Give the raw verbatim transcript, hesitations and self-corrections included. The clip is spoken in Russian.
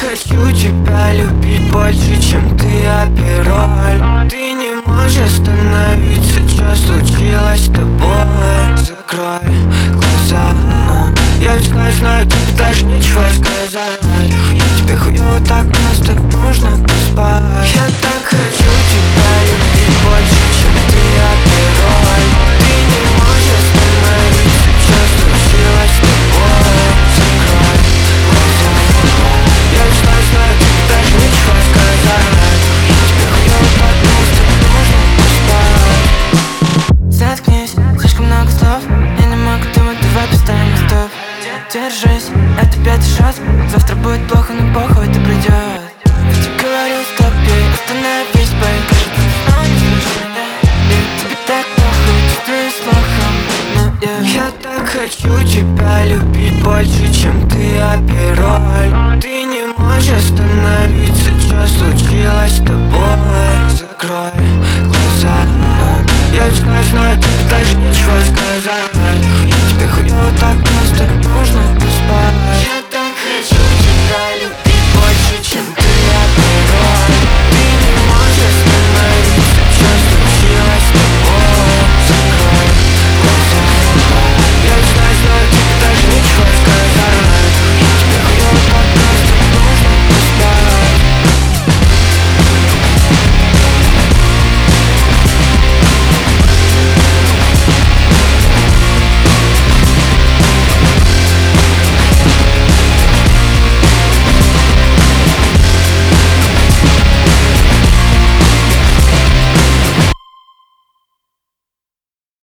хочу тебя любить больше, чем ты опероль. Ты не можешь остановиться, что случилось с тобой? Закрой глаза, я ведь знаю, знаю, тебе даже нечего сказать. Тебе хуёво так, нас так можно поспать. Я